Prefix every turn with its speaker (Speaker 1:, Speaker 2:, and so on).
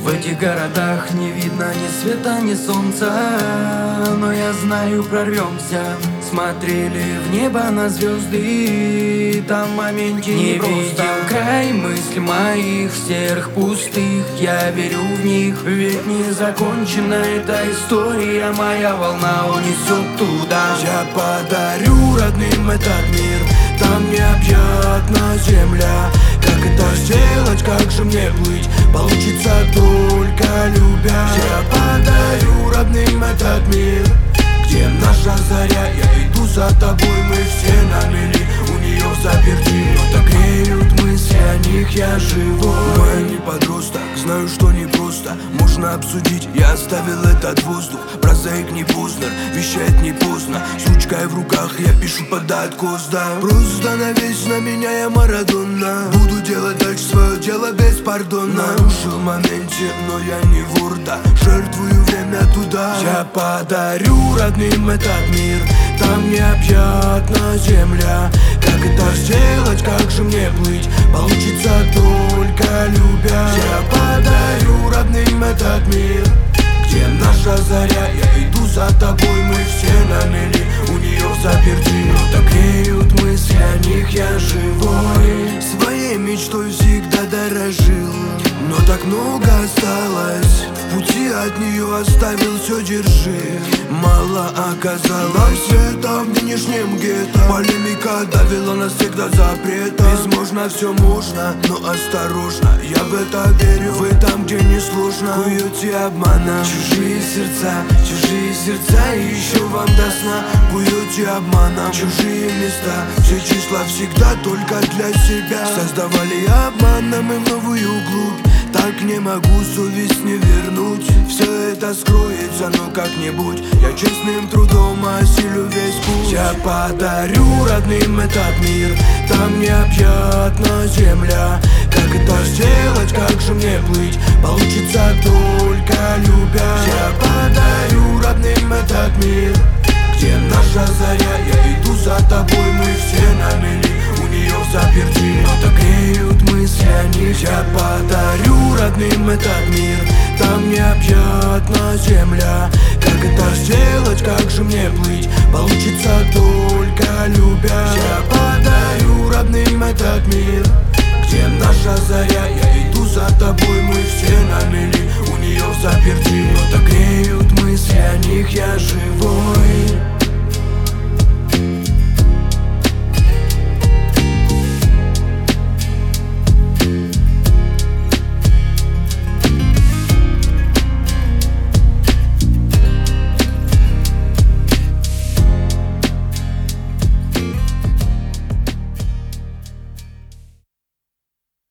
Speaker 1: В этих городах не видно ни света, ни солнца, но я знаю, прорвемся. Смотрели в небо на звезды, там в моменте не видел край мыслей моих серых, пустых. Я верю в них, ведь не закончена эта история. Моя волна унесет туда. Я подарю родным этот мир, там необъятна земля. Как это сделать, как же мне быть? Получится только любя. Я подарю родным этот мир, где наша заря. Я иду за тобой, мы все на мели. У нее заперти, но так греют мысли, о них я живой. Но я не подросток, знаю, что не просто можно обсудить. Я оставил этот воздух, прозаик не Познер, вещает не поздно. С ручкой в руках я пишу под откос, да. Просто навесь на меня, я Марадона. Буду делать дальше свое дело без пардона. Нарушил в моменте, но я не вор, да. Жертвую время туда. Я подарю родным этот мир, там необъятна земля. Как это сделать, как же мне плыть? Получится только любя. Я подарю родным этот мир, где наша заря. Я иду за тобой, мы все на мели. У нее заперти, но так греют мысли, о них я живой. Своей мечтой всегда дорожил, но так много осталось. В пути от нее оставил все, держи. Мало оказалось это в нынешнем гетто. Полемика давила нас всех до запрета. Возможно, все можно, но осторожно. Я в это верю, вы там, где не сложно. Куете обманом чужие сердца, и еще вам до сна. Куете обманом чужие места. Все числа всегда только для себя. Создавали обманом и в новую глубь. Так не могу, совесть не вернуть. Все это скроется, но как-нибудь я честным трудом осилю весь путь. Я подарю родным этот мир, там необъятна земля. Как это сделать, как же мне плыть? Получится только любя. Я подарю родным этот мир, где наша заря. Я иду за тобой, мы все на мели. У нее заперти, но так греют мысли, о них я подарю родным этот мир, там необъятна земля. Как это сделать, как же мне плыть? Получится только любя. Я подарю родным этот мир, где наша заря. Я иду за тобой, мы все на мели. У нее заперти, но так